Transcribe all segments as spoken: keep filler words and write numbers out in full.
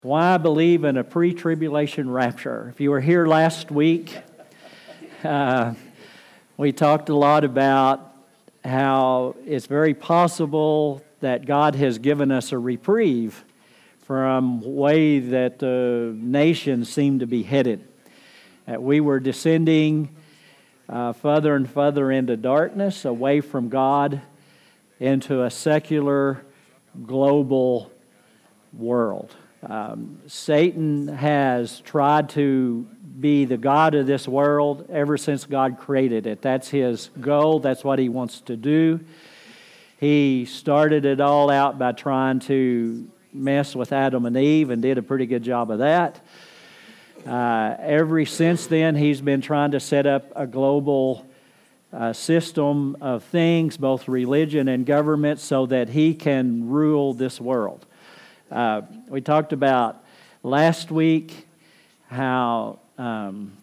Why believe in a pre-tribulation rapture? If you were here last week, uh, we talked a lot about how it's very possible that God has given us a reprieve from the way that the nations seem to be headed. That we were descending uh, further and further into darkness, away from God, into a secular, global world. Um, Satan has tried to be the god of this world ever since God created it. That's his goal. That's what he wants to do. He started it all out by trying to mess with Adam and Eve and did a pretty good job of that. Uh, ever since then, he's been trying to set up a global uh, system of things, both religion and government, so that he can rule this world. Uh, we talked about last week how um,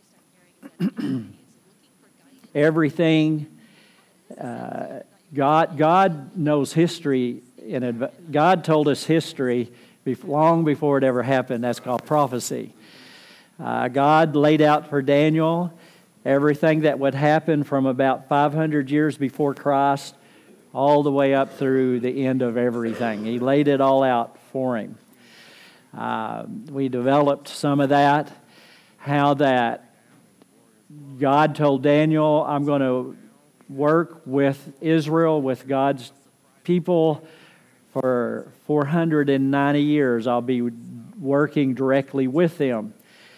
everything, uh, God God knows history. In adv- God told us history bef- long before it ever happened. That's called prophecy. Uh, God laid out for Daniel everything that would happen from about five hundred years before Christ all the way up through the end of everything. He laid it all out for him. Uh, we developed some of that, how that God told Daniel, I'm going to work with Israel, with God's people, for four hundred ninety years. I'll be working directly with them.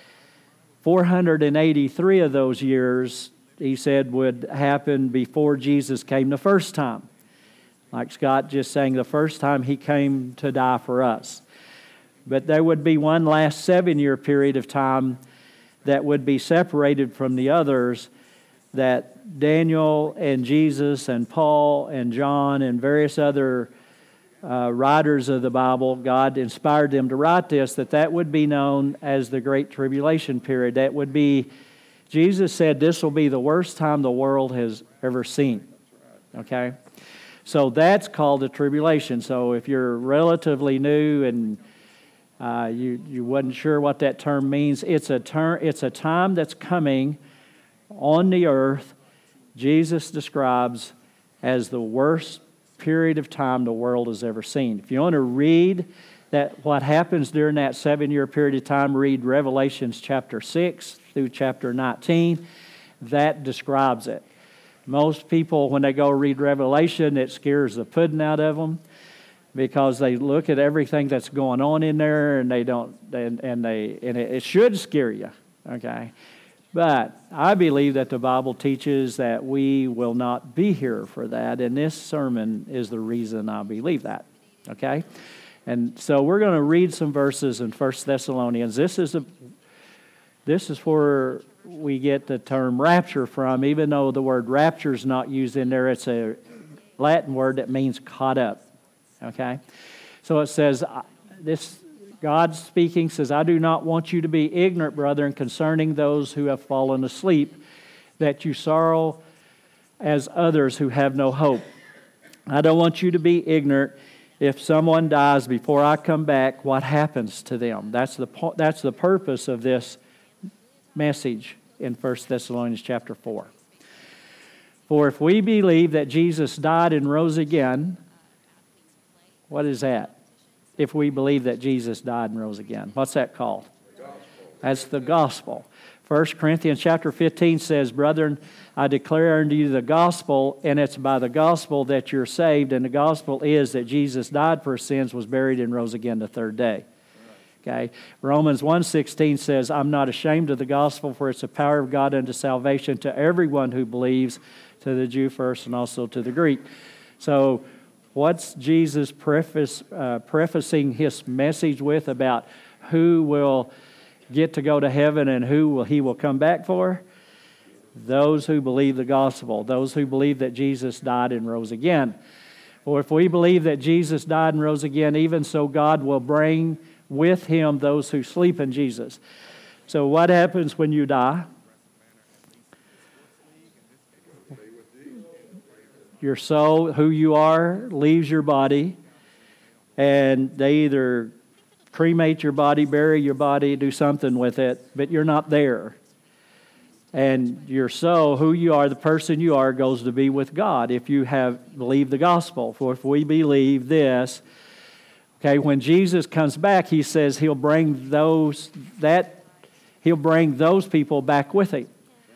four hundred eighty-three of those years, he said, would happen before Jesus came the first time. Like Scott just saying, the first time he came to die for us. But there would be one last seven-year period of time that would be separated from the others, that Daniel and Jesus and Paul and John and various other uh, writers of the Bible, God inspired them to write this, that that would be known as the Great Tribulation period. That would be, Jesus said, this will be the worst time the world has ever seen. Okay? So that's called the tribulation. So if you're relatively new and uh, you you wasn't sure what that term means, it's a term. It's a time that's coming on the earth. Jesus describes as the worst period of time the world has ever seen. If you want to read that what happens during that seven-year period of time, read Revelations chapter six through chapter nineteen. That describes it. Most people, when they go read Revelation, it scares the pudding out of them because they look at everything that's going on in there, and they don't, and, and they, and it, it should scare you. Okay, but I believe that the Bible teaches that we will not be here for that, and this sermon is the reason I believe that. Okay, and so we're going to read some verses in First Thessalonians. This is a, this is where we get the term rapture from, even though the word rapture is not used in there. It's a Latin word that means caught up. Okay? So it says, this God speaking says, I do not want you to be ignorant, brethren, concerning those who have fallen asleep, that you sorrow as others who have no hope. I don't want you to be ignorant. If someone dies before I come back, what happens to them? That's the that's the purpose of this message in First Thessalonians chapter four. For if we believe that Jesus died and rose again, what is that? If we believe that Jesus died and rose again, what's that called? That's the gospel. First Corinthians chapter fifteen says, Brethren, I declare unto you the gospel, and it's by the gospel that you're saved, and the gospel is that Jesus died for sins, was buried, and rose again the third day. Okay. Romans one sixteen says, I'm not ashamed of the gospel, for it's the power of God unto salvation to everyone who believes, to the Jew first and also to the Greek. So what's Jesus preface, uh, prefacing his message with about who will get to go to heaven and who will he will come back for? Those who believe the gospel, those who believe that Jesus died and rose again. For if we believe that Jesus died and rose again, even so God will bring with him those who sleep in Jesus. So what happens when you die? Your soul, who you are, leaves your body, and they either cremate your body, bury your body, do something with it, but you're not there. And your soul, who you are, the person you are, goes to be with God if you have believed the gospel. For if we believe this, okay, when Jesus comes back, he says he'll bring those that he'll bring those people back with him.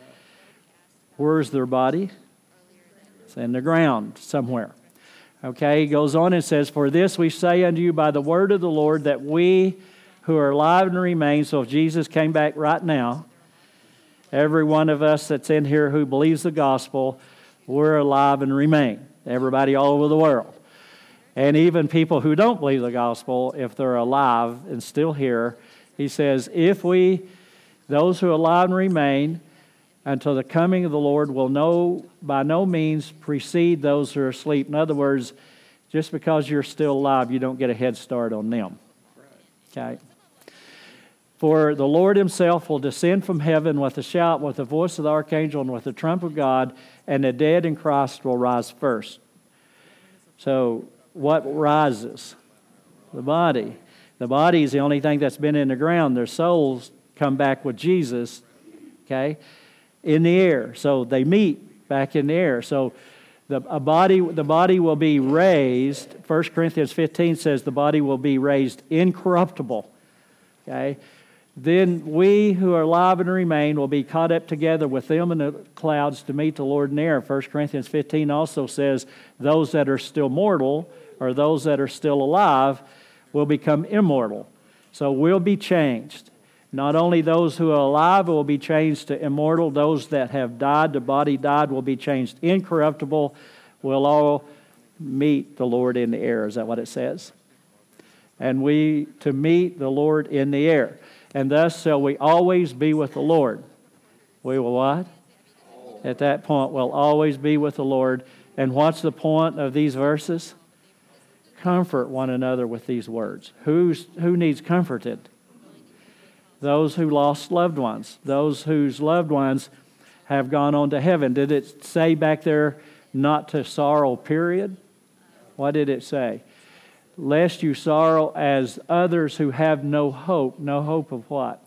Where's their body? It's in the ground somewhere. Okay, he goes on and says, "For this we say unto you by the word of the Lord, that we who are alive and remain," so if Jesus came back right now, every one of us that's in here who believes the gospel, we're alive and remain. Everybody all over the world. And even people who don't believe the gospel, if they're alive and still here, he says, if we, those who are alive and remain, until the coming of the Lord will no, by no means precede those who are asleep. In other words, just because you're still alive, you don't get a head start on them. Okay? For the Lord himself will descend from heaven with a shout, with the voice of the archangel, and with the trump of God, and the dead in Christ will rise first. So, what rises? The body. The body is the only thing that's been in the ground. Their souls come back with Jesus, okay, in the air. So they meet back in the air. So the a body, the body will be raised. First Corinthians fifteen says the body will be raised incorruptible. Okay. Then we who are alive and remain will be caught up together with them in the clouds to meet the Lord in the air. First Corinthians fifteen also says those that are still mortal, or those that are still alive, will become immortal. So we'll be changed. Not only those who are alive will be changed to immortal, those that have died, the body died, will be changed incorruptible. We'll all meet the Lord in the air. Is that what it says? And we to meet the Lord in the air. And thus shall we always be with the Lord. We will what? At that point, we'll always be with the Lord. And what's the point of these verses? Comfort one another with these words. Who's, who needs comforted? Those who lost loved ones. Those whose loved ones have gone on to heaven. Did it say back there, not to sorrow, period? What did it say? Lest you sorrow as others who have no hope. No hope of what?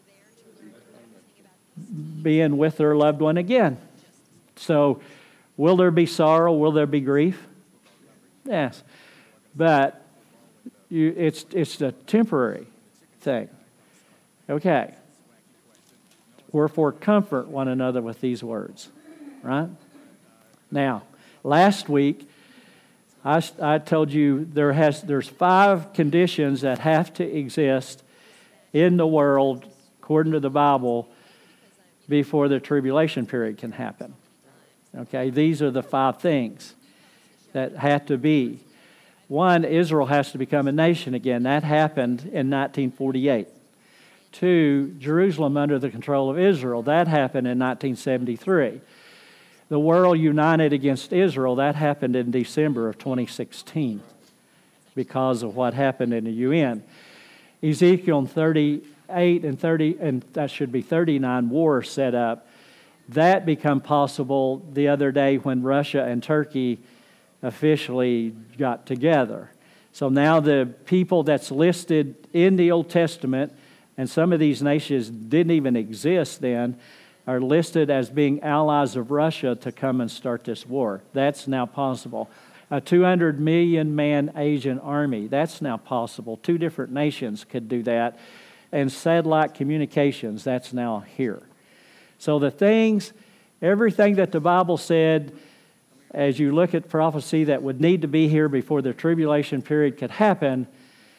Being with their loved one again. So, will there be sorrow? Will there be grief? Yes. But you, it's it's a temporary thing. Okay. Wherefore comfort one another with these words. Right? Now, last week, I, I told you there has there's five conditions that have to exist in the world, according to the Bible, before the tribulation period can happen. Okay, these are the five things that have to be. One, Israel has to become a nation again. That happened in nineteen forty-eight. Two, Jerusalem under the control of Israel. That happened in nineteen seventy-three. The world united against Israel. That happened in December of twenty sixteen because of what happened in the U N. Ezekiel thirty-eight and thirty, and that should be thirty-nine wars set up. That became possible the other day when Russia and Turkey officially got together. So now the people that's listed in the Old Testament, and some of these nations didn't even exist then, are listed as being allies of Russia to come and start this war. That's now possible. A two hundred million man Asian army, that's now possible. Two different nations could do that. And satellite communications, that's now here. So the things, everything that the Bible said, as you look at prophecy that would need to be here before the tribulation period could happen,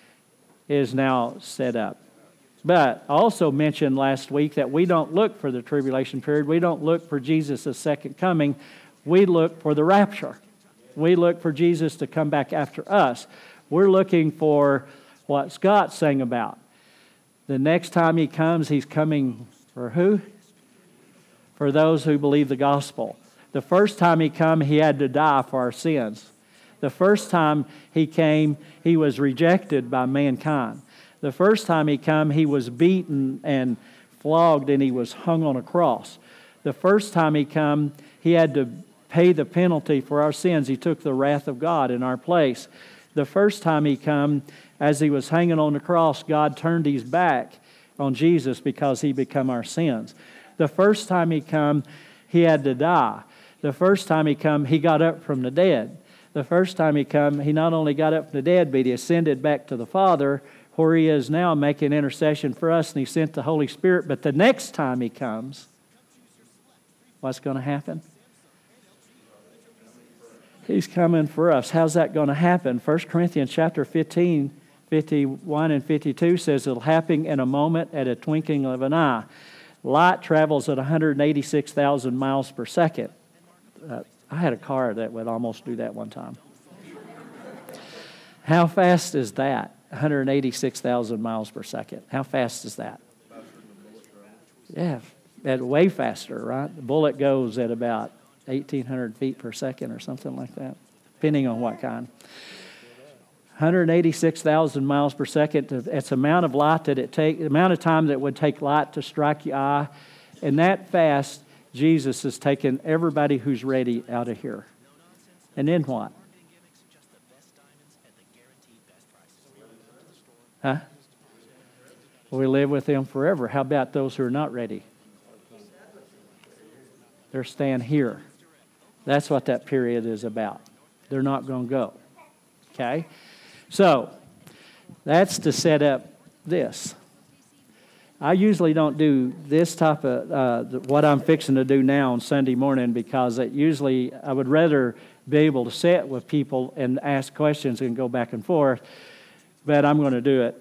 is now set up. But I also mentioned last week that we don't look for the tribulation period. We don't look for Jesus' second coming. We look for the rapture. We look for Jesus to come back after us. We're looking for what Scott sang about. The next time he comes, he's coming for who? For those who believe the gospel. The first time he came, he had to die for our sins. The first time he came, he was rejected by mankind. The first time he came, he was beaten and flogged and he was hung on a cross. The first time he came, he had to pay the penalty for our sins. He took the wrath of God in our place. The first time he come, as he was hanging on the cross, God turned his back on Jesus because he become our sins. The first time he come, he had to die. The first time he come, he got up from the dead. The first time he come, he not only got up from the dead, but he ascended back to the Father, where he is now making intercession for us, and he sent the Holy Spirit. But the next time he comes, what's going to happen? He's coming for us. How's that going to happen? First Corinthians chapter fifteen, fifty-one and fifty-two says it'll happen in a moment, at a twinkling of an eye. Light travels at one hundred eighty-six thousand miles per second. Uh, I had a car that would almost do that one time. How fast is that? one hundred eighty-six thousand miles per second. How fast is that? Yeah, at way faster, right? The bullet goes at about eighteen hundred feet per second or something like that, depending on what kind. one hundred eighty-six thousand miles per second. It's the amount of light that it take, the amount of time that it would take light to strike your eye. And that fast, Jesus has taken everybody who's ready out of here. And then what? Huh? We live with him forever. How about those who are not ready? They're staying here. That's what that period is about. They're not going to go. Okay? So, that's to set up this. I usually don't do this type of, uh, what I'm fixing to do now on Sunday morning, because it usually, I would rather be able to sit with people and ask questions and go back and forth, but I'm going to do it.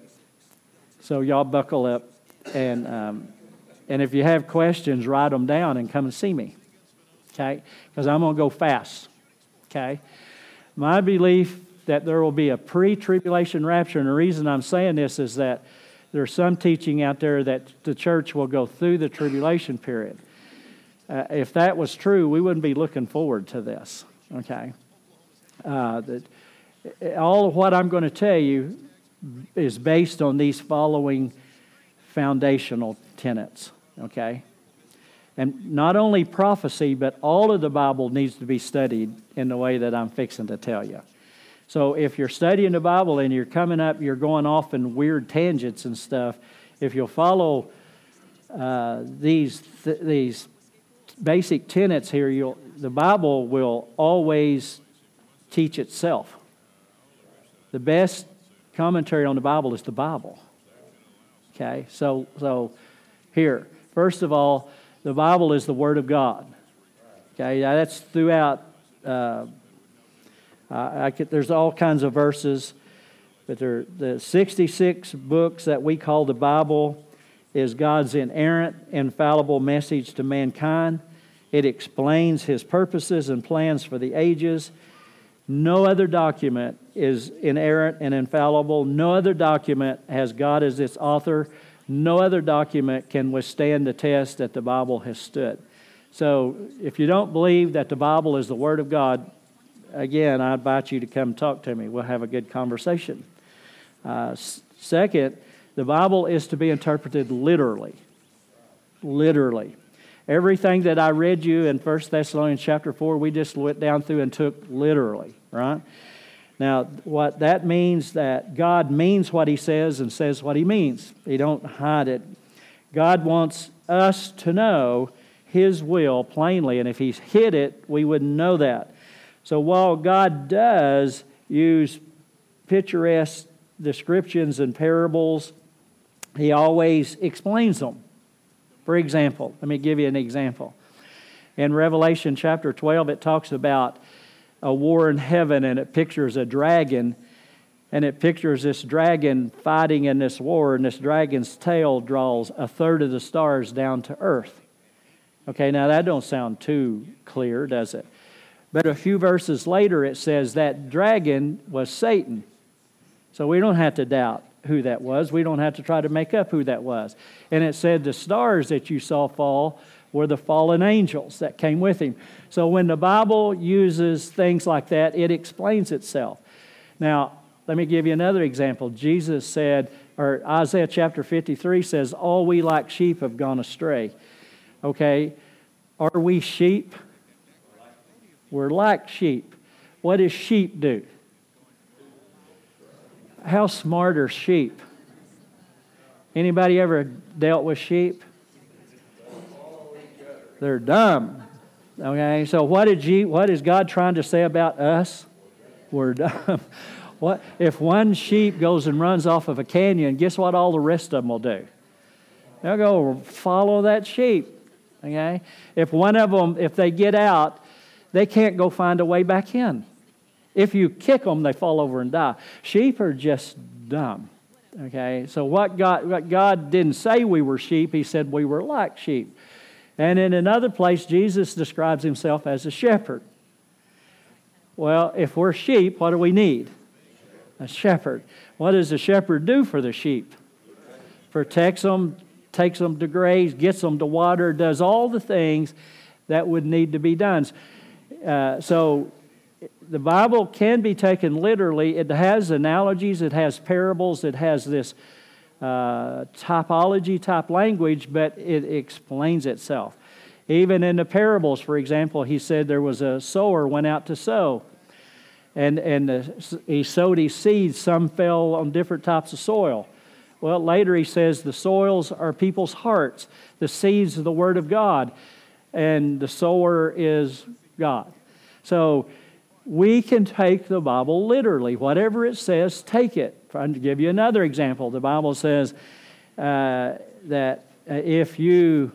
So y'all buckle up, and um, and if you have questions, write them down and come and see me, okay? Because I'm going to go fast, okay? My belief that there will be a pre-tribulation rapture, and the reason I'm saying this is that there's some teaching out there that the church will go through the tribulation period. Uh, if that was true, we wouldn't be looking forward to this, okay? Uh, that all of what I'm going to tell you is based on these following foundational tenets, okay? And not only prophecy, but all of the Bible needs to be studied in the way that I'm fixing to tell you. So if you're studying the Bible and you're coming up, you're going off in weird tangents and stuff, if you'll follow uh, these th- these basic tenets here, you'll the Bible will always teach itself. The best commentary on the Bible is the Bible. Okay, so so here, first of all, the Bible is the Word of God. Okay, that's throughout. Uh, Uh, I could, there's all kinds of verses, but there, the sixty-six books that we call the Bible is God's inerrant, infallible message to mankind. It explains His purposes and plans for the ages. No other document is inerrant and infallible. No other document has God as its author. No other document can withstand the test that the Bible has stood. So if you don't believe that the Bible is the Word of God, again, I invite you to come talk to me. We'll have a good conversation. Uh, second, the Bible is to be interpreted literally. Literally. Everything that I read you in First Thessalonians chapter four, we just went down through and took literally, right? Now, what that means, that God means what He says and says what He means. He don't hide it. God wants us to know His will plainly, and if He's hid it, we wouldn't know that. So while God does use picturesque descriptions and parables, He always explains them. For example, let me give you an example. In Revelation chapter twelve, it talks about a war in heaven, and it pictures a dragon, and it pictures this dragon fighting in this war, and this dragon's tail draws a third of the stars down to earth. Okay, now that don't sound too clear, does it? But a few verses later, it says that dragon was Satan. So we don't have to doubt who that was. We don't have to try to make up who that was. And it said the stars that you saw fall were the fallen angels that came with him. So when the Bible uses things like that, it explains itself. Now, let me give you another example. Jesus said, or Isaiah chapter fifty-three says, all we like sheep have gone astray. Okay, are we sheep? We're like sheep. What does sheep do? how smart are sheep? Anybody ever dealt with sheep? They're dumb. Okay, so what did you, what is God trying to say about us? We're dumb. What if one sheep goes and runs off of a canyon? Guess what? All the rest of them will do. They'll go follow that sheep. Okay, if one of them, if they get out, they can't go find a way back in. If you kick them, they fall over and die. Sheep are just dumb. Okay, so what God, what God didn't say we were sheep. He said we were like sheep. And in another place, Jesus describes himself as a shepherd. Well, if we're sheep, what do we need? A shepherd. What does a shepherd do for the sheep? Protects them, takes them to graze, gets them to water, does all the things that would need to be done. Uh, so the Bible can be taken literally. It has analogies, it has parables, it has this uh, typology type language, but it explains itself. Even in the parables, for example, he said there was a sower went out to sow. And, and the, he sowed his seeds. Some fell on different types of soil. Well, later he says the soils are people's hearts. The seeds are the Word of God. And the sower is God. So we can take the Bible literally. Whatever it says, take it. To give you another example, the Bible says uh, that if you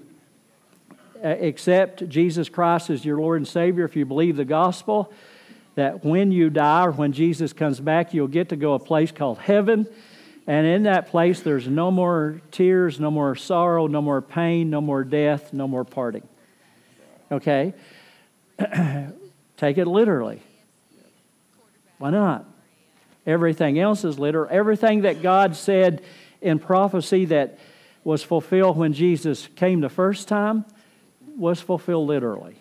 accept Jesus Christ as your Lord and Savior, if you believe the gospel, that when you die or when Jesus comes back, you'll get to go to a place called heaven. And in that place, there's no more tears, no more sorrow, no more pain, no more death, no more parting. Okay? Take it literally. Why not? Everything else is literal. Everything that God said in prophecy that was fulfilled when Jesus came the first time was fulfilled literally.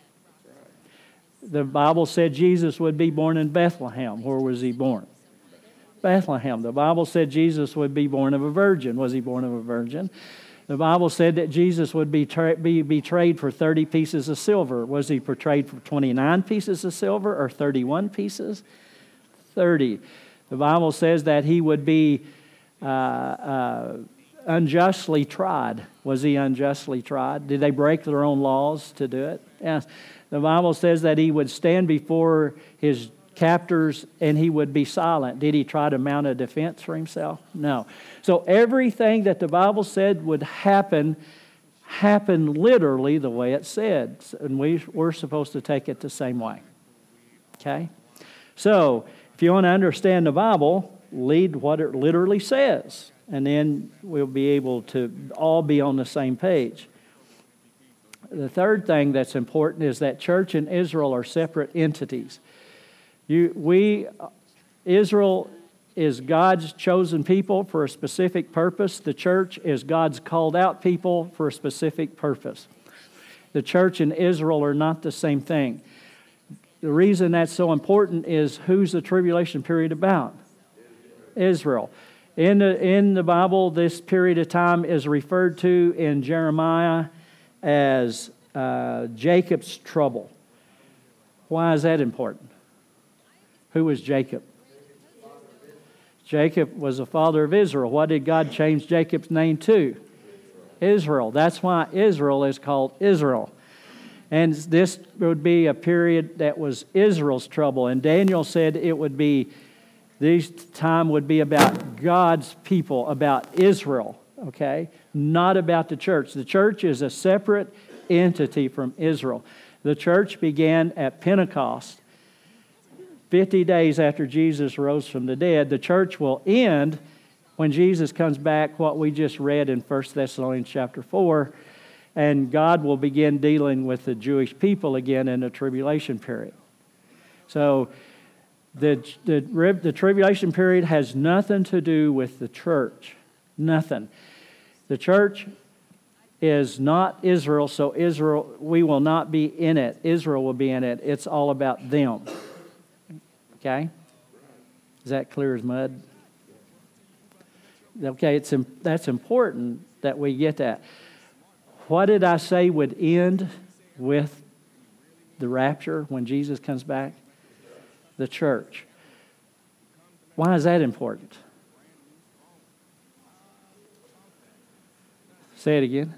The Bible said Jesus would be born in Bethlehem. Where was he born? Bethlehem. The Bible said Jesus would be born of a virgin. Was he born of a virgin? The Bible said that Jesus would be, tra- be betrayed for thirty pieces of silver. Was he betrayed for twenty-nine pieces of silver or thirty-one pieces? thirty. The Bible says that he would be uh, uh, unjustly tried. Was he unjustly tried? Did they break their own laws to do it? Yes. The Bible says that he would stand before his captors and he would be silent. Did he try to mount a defense for himself? No. So everything that the Bible said would happen, happened literally the way it said. And we, we're supposed to take it the same way. Okay? So, if you want to understand the Bible, read what it literally says. And then we'll be able to all be on the same page. The third thing that's important is that church and Israel are separate entities. You, we, Israel is God's chosen people for a specific purpose. The church is God's called out people for a specific purpose. The church and Israel are not the same thing. The reason that's so important is who's the tribulation period about? Israel. In the, in the Bible, this period of time is referred to in Jeremiah as uh, Jacob's trouble. Why is that important? Who was Jacob? Jacob was the father of Israel. What did God change Jacob's name to? Israel. That's why Israel is called Israel. And this would be a period that was Israel's trouble. And Daniel said it would be, this time would be about God's people, about Israel, okay? Not about the church. The church is a separate entity from Israel. The church began at Pentecost, fifty days after Jesus rose from the dead. The church will end when Jesus comes back, what we just read in First Thessalonians chapter four, and God will begin dealing with the Jewish people again in the tribulation period. So the, the, the tribulation period has nothing to do with the church. Nothing. The church is not Israel, so Israel, we will not be in it. Israel will be in it. It's all about them. Okay? Is that clear as mud? Okay, it's that's important that we get that. What did I say would end with the rapture when Jesus comes back? The church. Why is that important? Say it again.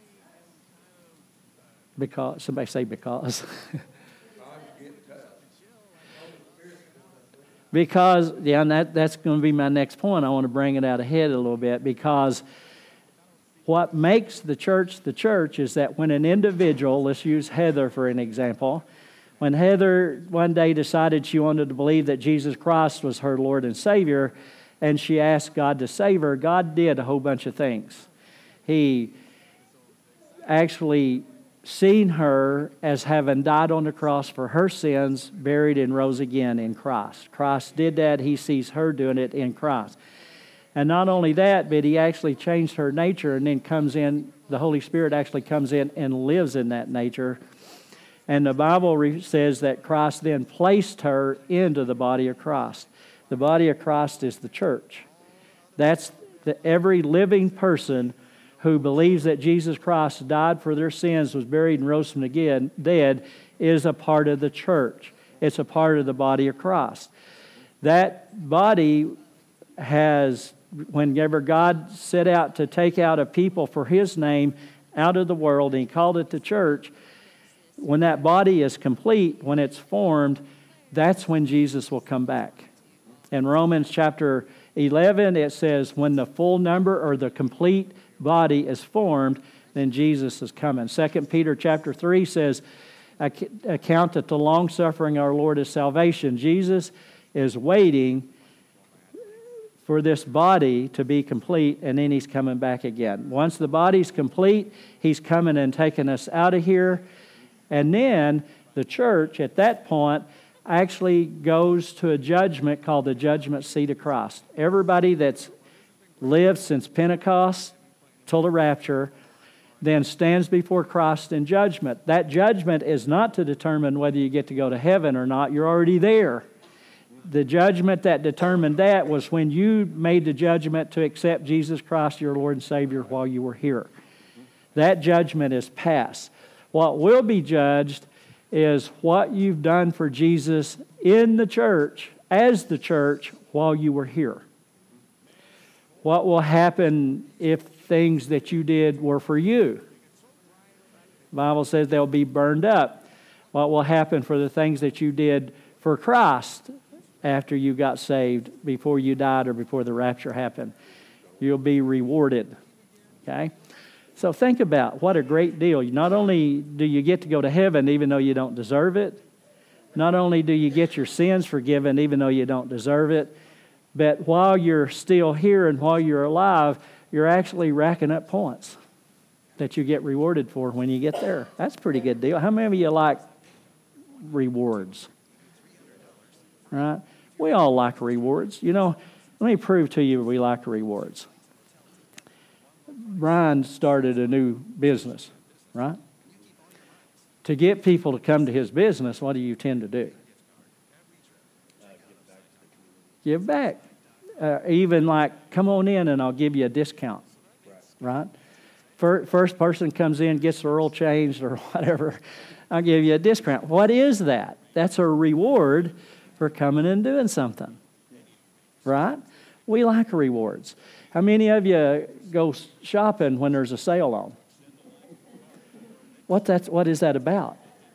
Because, somebody say because. Because, yeah, and that, that's going to be my next point. I want to bring it out ahead a little bit, because what makes the church the church is that when an individual, let's use Heather for an example, when Heather one day decided she wanted to believe that Jesus Christ was her Lord and Savior, and she asked God to save her, God did a whole bunch of things. He actually seen her as having died on the cross for her sins, buried and rose again in Christ. Christ did that. He sees her doing it in Christ. And not only that, but He actually changed her nature, and then comes in, the Holy Spirit actually comes in and lives in that nature. And the Bible says that Christ then placed her into the body of Christ. The body of Christ is the church. That's the, every living person who believes that Jesus Christ died for their sins, was buried, and rose from the dead, is a part of the church. It's a part of the body of Christ. That body has, whenever God set out to take out a people for His name out of the world, and He called it the church, when that body is complete, when it's formed, that's when Jesus will come back. In Romans chapter eleven, it says, when the full number or the complete body is formed, then Jesus is coming. Second Peter chapter three says, account that the long-suffering our Lord is salvation. Jesus is waiting for this body to be complete, and then He's coming back again. Once the body's complete, He's coming and taking us out of here. And then the church, at that point, actually goes to a judgment called the judgment seat of Christ. Everybody that's lived since Pentecost till the rapture then stands before Christ in judgment. That judgment is not to determine whether you get to go to heaven or not. You're already there. The judgment that determined that was when you made the judgment to accept Jesus Christ, your Lord and Savior, while you were here. That judgment is past. What will be judged is what you've done for Jesus in the church, as the church, while you were here. What will happen if things that you did were for you? The Bible says they'll be burned up. What will happen for the things that you did for Christ after you got saved, before you died or before the rapture happened? You'll be rewarded. Okay? So think about what a great deal. Not only do you get to go to heaven even though you don't deserve it, not only do you get your sins forgiven even though you don't deserve it, but while you're still here and while you're alive, you're actually racking up points that you get rewarded for when you get there. That's a pretty good deal. How many of you like rewards? Right? We all like rewards. You know, let me prove to you we like rewards. Brian started a new business, right? To get people to come to his business, what do you tend to do? Give back. Uh, even like, come on in and I'll give you a discount, right? First person comes in, gets their oil changed or whatever, I'll give you a discount. What is that? That's a reward for coming and doing something, right? We like rewards. How many of you go shopping when there's a sale on? What that's what is that about?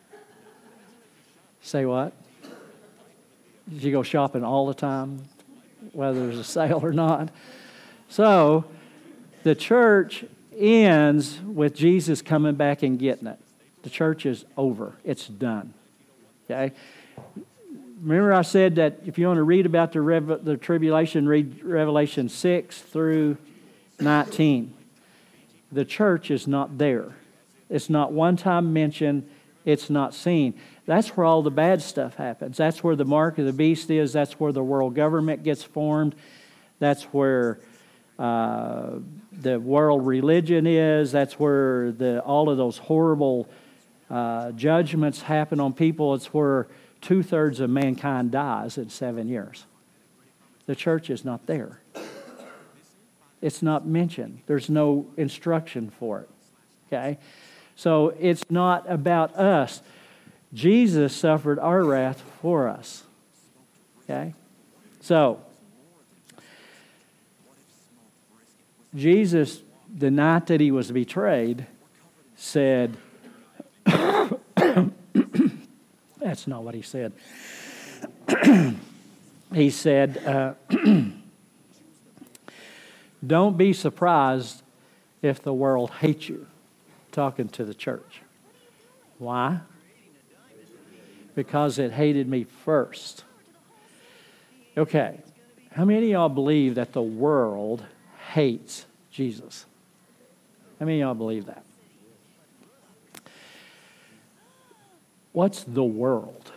Say what? You go shopping all the time, whether there's a sale or not. So the church ends with Jesus coming back and getting it. The church is over. It's done. Okay? Remember I said that if you want to read about the, rev- the tribulation, read Revelation six through nineteen. The church is not there. It's not one time mentioned. It's not seen. That's where all the bad stuff happens. That's where the mark of the beast is. That's where the world government gets formed. That's where uh, the world religion is. That's where the all of those horrible uh, judgments happen on people. It's where two-thirds of mankind dies in seven years. The church is not there. It's not mentioned. There's no instruction for it. Okay? So it's not about us. Jesus suffered our wrath for us. Okay? So, Jesus the night that he was betrayed, said, that's not what he said. He said, uh, don't be surprised if the world hates you, talking to the church. Why? Because it hated me first. Okay, how many of y'all believe that the world hates Jesus? How many of y'all believe that? What's the world?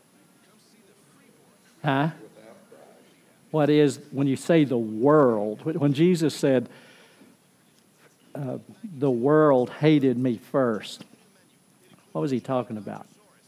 Huh? What is, when you say the world, when Jesus said, uh, the world hated me first, what was he talking about?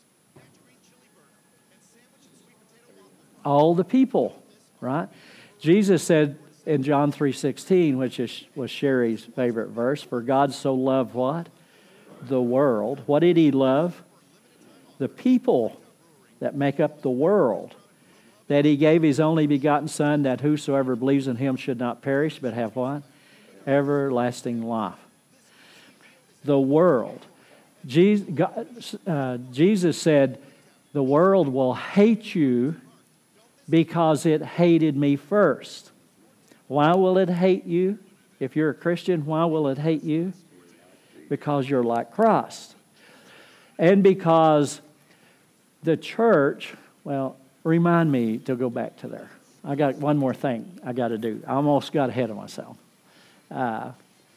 All the people, right? Jesus said in John three sixteen, which is, was Sherry's favorite verse, for God so loved what? The world. What did he love? The people that make up the world. That he gave his only begotten Son, that whosoever believes in him should not perish, but have what? Everlasting life. The world. Jesus, God, uh, Jesus said, the world will hate you because it hated me first. Why will it hate you? If you're a Christian, why will it hate you? Because you're like Christ. And because the church, well, remind me to go back to there. I got one more thing I got to do. I almost got ahead of myself. Uh,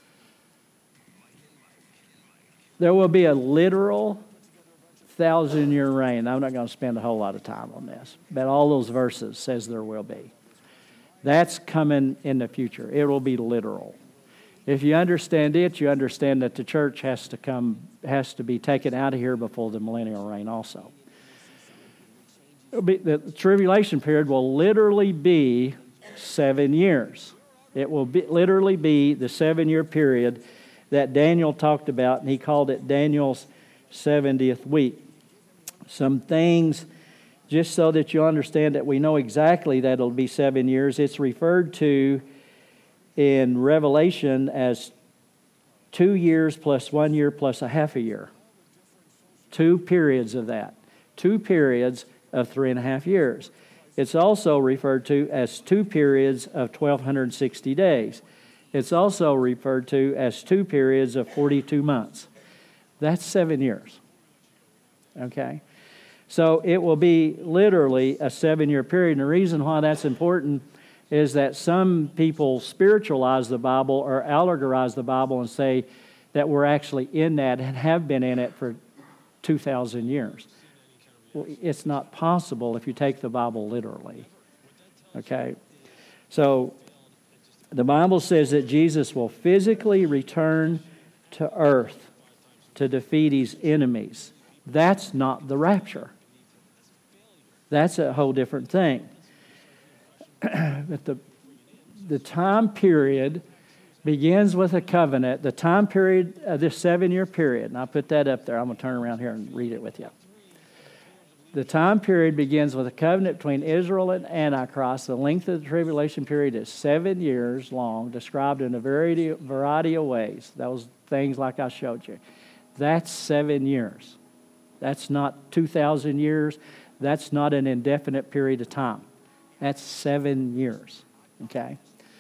there will be a literal thousand-year reign. I'm not going to spend a whole lot of time on this, but all those verses says there will be. That's coming in the future. It will be literal. If you understand it, you understand that the church has to come, has to be taken out of here before the millennial reign also. It'll be, the tribulation period will literally be seven years. It will be, literally be the seven-year period that Daniel talked about, and he called it Daniel's seventieth week. Some things, just so that you understand that we know exactly that it'll be seven years, it's referred to in Revelation as two years plus one year plus a half a year. Two periods of that. Two periods of three and a half years. It's also referred to as two periods of twelve sixty days. It's also referred to as two periods of forty-two months. That's seven years. Okay? So it will be literally a seven-year period. And the reason why that's important is that some people spiritualize the Bible or allegorize the Bible and say that we're actually in that and have been in it for two thousand years. Well, it's not possible if you take the Bible literally. Okay? So the Bible says that Jesus will physically return to earth to defeat his enemies. That's not the rapture. That's a whole different thing. But the, the time period begins with a covenant. The time period of this seven-year period, and I'll put that up there. I'm going to turn around here and read it with you. The time period begins with a covenant between Israel and Antichrist. The length of the tribulation period is seven years long, described in a variety, variety of ways. Those things like I showed you. That's seven years. That's not two thousand years. That's not an indefinite period of time. That's seven years. Okay?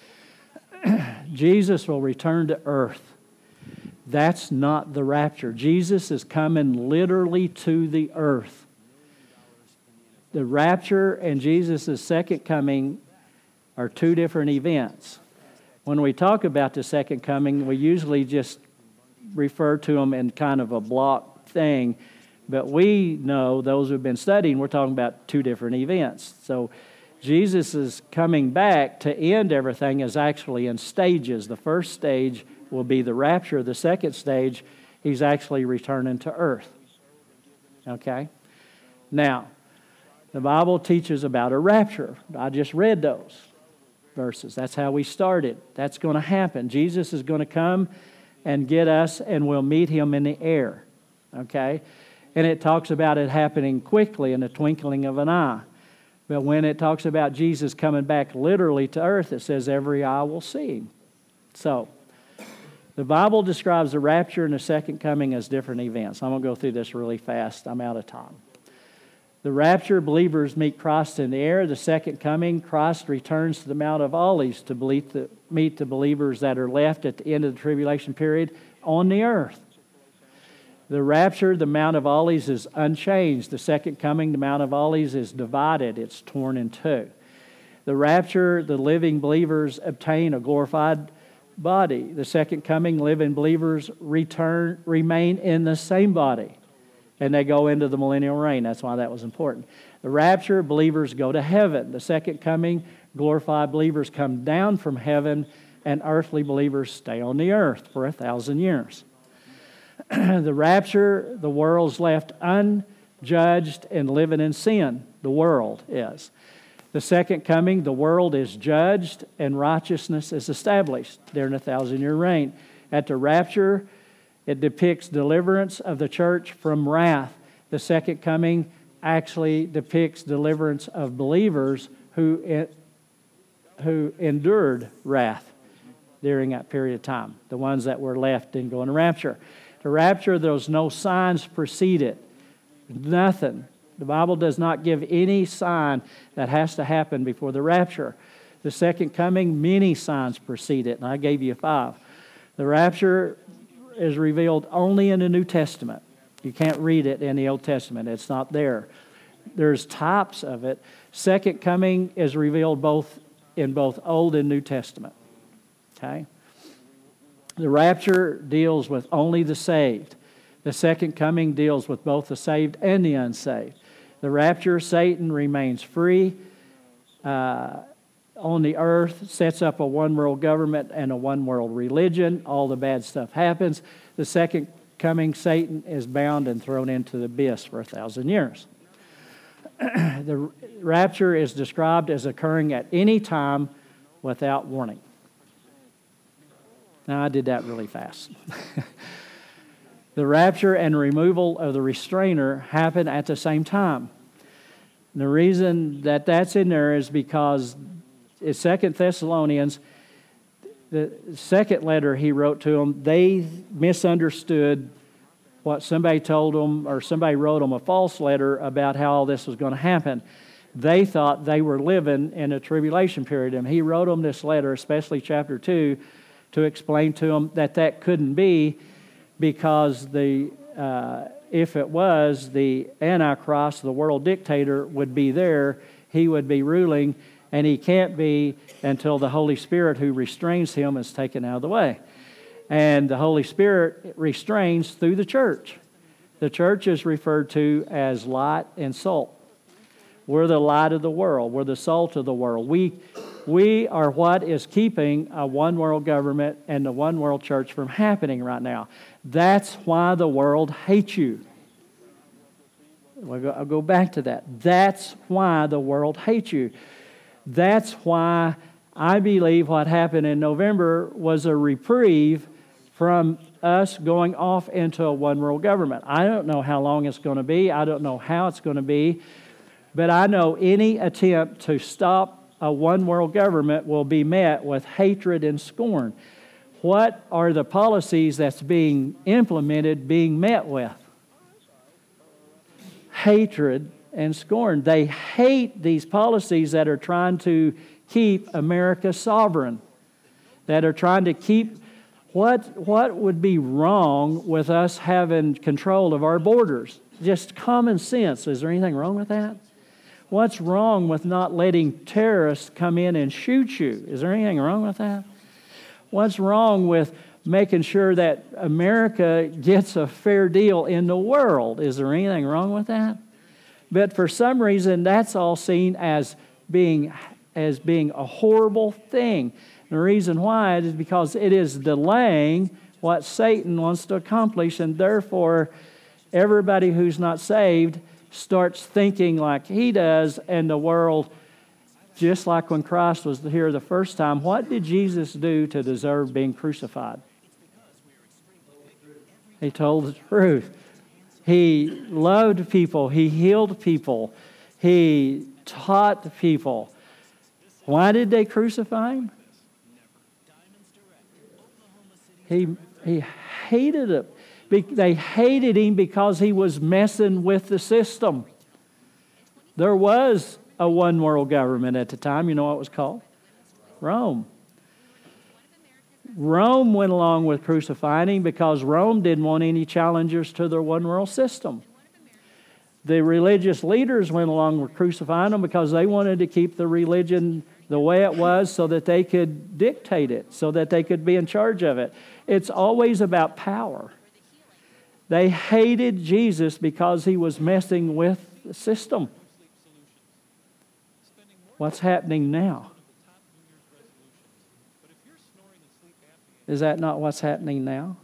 Jesus will return to earth. That's not the rapture. Jesus is coming literally to the earth. The rapture and Jesus' second coming are two different events. When we talk about the second coming, we usually just refer to them in kind of a block thing. But we know, those who've been studying, we're talking about two different events. So Jesus is coming back to end everything is actually in stages. The first stage will be the rapture. The second stage, he's actually returning to earth. Okay? Now, the Bible teaches about a rapture. I just read those verses. That's how we started. That's going to happen. Jesus is going to come and get us, and we'll meet him in the air. Okay? And it talks about it happening quickly in the twinkling of an eye. But when it talks about Jesus coming back literally to earth, it says every eye will see him. So, The Bible describes the rapture and the second coming as different events. I'm going to go through this really fast. I'm out of time. The rapture, believers meet Christ in the air. The second coming, Christ returns to the Mount of Olives to meet the believers that are left at the end of the tribulation period on the earth. The rapture, the Mount of Olives, is unchanged. The second coming, the Mount of Olives, is divided. It's torn in two. The rapture, the living believers obtain a glorified body. The second coming, living believers return, remain in the same body, and they go into the millennial reign. That's why that was important. The rapture, believers go to heaven. The second coming, glorified believers come down from heaven, and earthly believers stay on the earth for a thousand years. The rapture, the world's left unjudged and living in sin. The world is. The second coming, the world is judged and righteousness is established during a thousand-year reign. At the rapture, it depicts deliverance of the church from wrath. The second coming actually depicts deliverance of believers who, who endured wrath during that period of time. The ones that were left didn't go into rapture. The rapture, there's no signs precede it. Nothing. The Bible does not give any sign that has to happen before the rapture. The second coming, many signs precede it, and I gave you five. The rapture is revealed only in the New Testament. You can't read it in the Old Testament. It's not there. There's types of it. Second coming is revealed both in both Old and New Testament. Okay? The rapture deals with only the saved. The second coming deals with both the saved and the unsaved. The rapture, Satan remains free uh, on the earth, sets up a one-world government and a one-world religion. All the bad stuff happens. The second coming, Satan is bound and thrown into the abyss for a thousand years. The rapture is described as occurring at any time without warning. Now, I did that really fast. The rapture and removal of the restrainer happen at the same time. And the reason that that's in there is because in Second Thessalonians, the second letter he wrote to them, they misunderstood what somebody told them, or somebody wrote them a false letter about how all this was going to happen. They thought they were living in a tribulation period, and he wrote them this letter, especially chapter two, to explain to them that that couldn't be, because the uh, if it was, the Antichrist, the world dictator, would be there. He would be ruling, and he can't be until the Holy Spirit who restrains him is taken out of the way. And the Holy Spirit restrains through the church. The church is referred to as light and salt. We're the light of the world. We're the salt of the world. We we are what is keeping a one world government and the one world church from happening right now. That's why the world hates you. I'll go, I'll go back to that. That's why the world hates you. That's why I believe what happened in November was a reprieve from us going off into a one world government. I don't know how long it's going to be. I don't know how it's going to be. But I know any attempt to stop a one-world government will be met with hatred and scorn. What are the policies that's being implemented being met with? Hatred and scorn. They hate these policies that are trying to keep America sovereign, that are trying to keep... What, what would be wrong with us having control of our borders? Just common sense. Is there anything wrong with that? What's wrong with not letting terrorists come in and shoot you? Is there anything wrong with that? What's wrong with making sure that America gets a fair deal in the world? Is there anything wrong with that? But for some reason, that's all seen as being, as being a horrible thing. And the reason why is because it is delaying what Satan wants to accomplish, and therefore everybody who's not saved starts thinking like he does, and the world, just like when Christ was here the first time, what did Jesus do to deserve being crucified? He told the truth. He loved people. He healed people. He taught people. Why did they crucify him? He He hated it. They hated him because he was messing with the system. There was a one world government at the time. You know what it was called? Rome. Rome went along with crucifying him because Rome didn't want any challengers to their one world system. The religious leaders went along with crucifying him because they wanted to keep the religion the way it was so that they could dictate it, so that they could be in charge of it. It's always about power. They hated Jesus because he was messing with the system. What's happening now? Is that not what's happening now?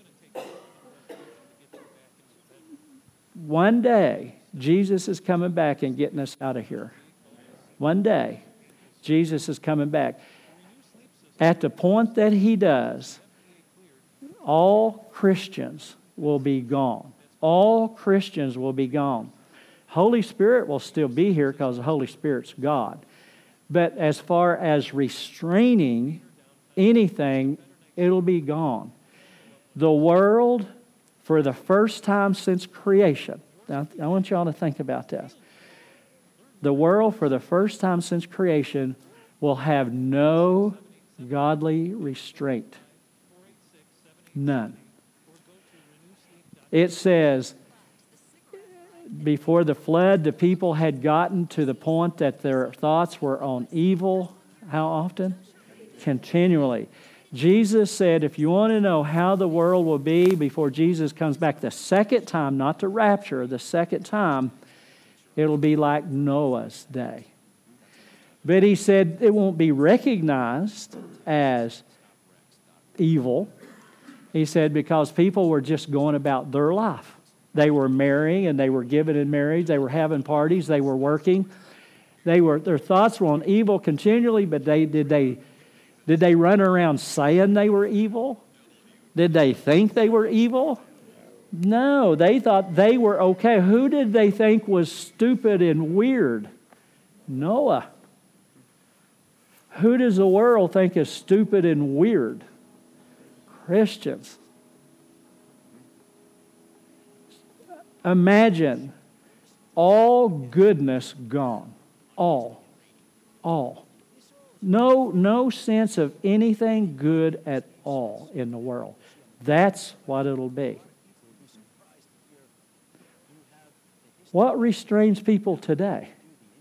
One day, Jesus is coming back and getting us out of here. One day, Jesus is coming back. At the point that he does, all Christians will be gone. All Christians will be gone. Holy Spirit will still be here because the Holy Spirit's God. But as far as restraining anything, it'll be gone. The world, for the first time since creation, now I want y'all to think about this. The world, for the first time since creation, will have no godly restraint. None. It says, before the flood, the people had gotten to the point that their thoughts were on evil. How often? Continually. Jesus said, if you want to know how the world will be before Jesus comes back the second time, not the rapture, the second time, it'll be like Noah's day. But he said it won't be recognized as evil. He said because people were just going about their life. They were marrying and they were giving in marriage. They were having parties. They were working. They were their thoughts were on evil continually, but they did they did they run around saying they were evil? Did they think they were evil? No, they thought they were okay. Who did they think was stupid and weird? Noah. Who does the world think is stupid and weird? Christians. Imagine all goodness gone. All. All. No, no sense of anything good at all in the world. That's what it'll be. What restrains people today?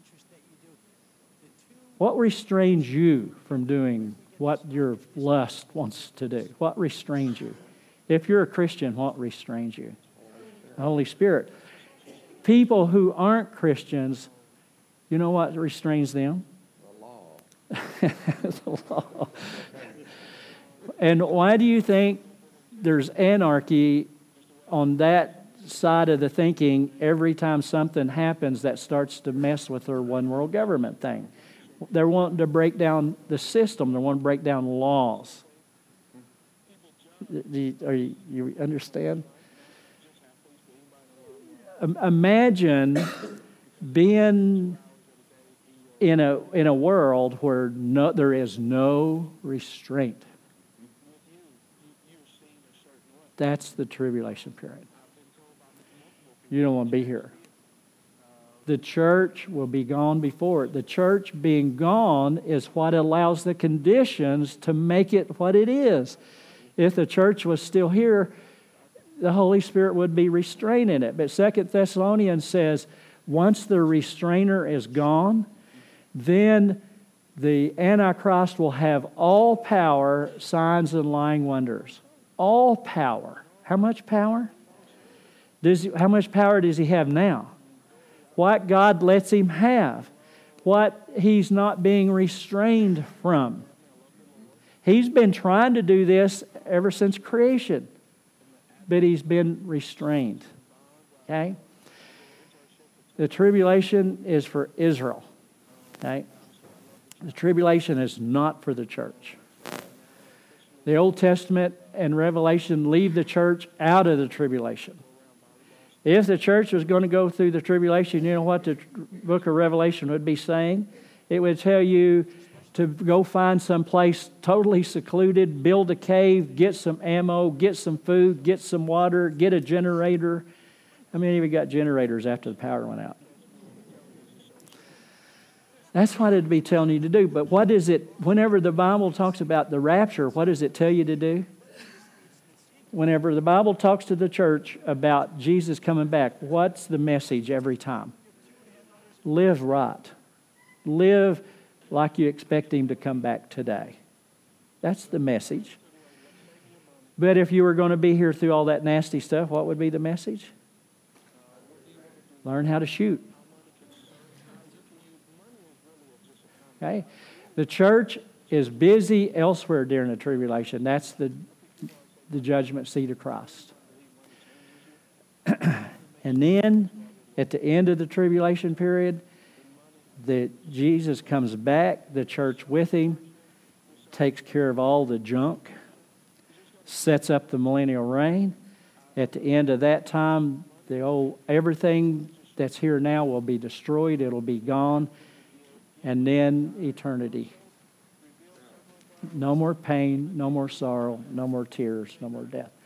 What restrains you from doing what your lust wants to do? What restrains you? If you're a Christian, what restrains you? The Holy Spirit. People who aren't Christians, you know what restrains them? The law. The law. And why do you think there's anarchy on that side of the thinking every time something happens that starts to mess with their one world government thing? They're wanting to break down the system. They want to break down laws. Do you, are you, you understand? Imagine being in a in a world where no, there is no restraint. That's the tribulation period. You don't want to be here. The church will be gone before it. The church being gone is what allows the conditions to make it what it is. If the church was still here, the Holy Spirit would be restraining it. But Second Thessalonians says, once the restrainer is gone, then the Antichrist will have all power, signs, and lying wonders. All power. How much power? Does he, how much power does he have now? What God lets him have. What he's not being restrained from. He's been trying to do this ever since creation. But he's been restrained. Okay? The tribulation is for Israel. Okay? The tribulation is not for the church. The Old Testament and Revelation leave the church out of the tribulation. If the church was going to go through the tribulation, you know what the book of Revelation would be saying? It would tell you to go find some place totally secluded, build a cave, get some ammo, get some food, get some water, get a generator. How many of you got generators after the power went out? That's what it'd be telling you to do. But what is it, whenever the Bible talks about the rapture, what does it tell you to do? Whenever the Bible talks to the church about Jesus coming back, what's the message every time? Live right. Live like you expect Him to come back today. That's the message. But if you were going to be here through all that nasty stuff, what would be the message? Learn how to shoot. Okay? The church is busy elsewhere during the tribulation. That's the, the judgment seat of Christ. And then, at the end of the tribulation period, the, Jesus comes back, the church with Him, takes care of all the junk, sets up the millennial reign. At the end of that time, the old everything that's here now will be destroyed. It'll be gone. And then eternity. No more pain, no more sorrow, no more tears, no more death.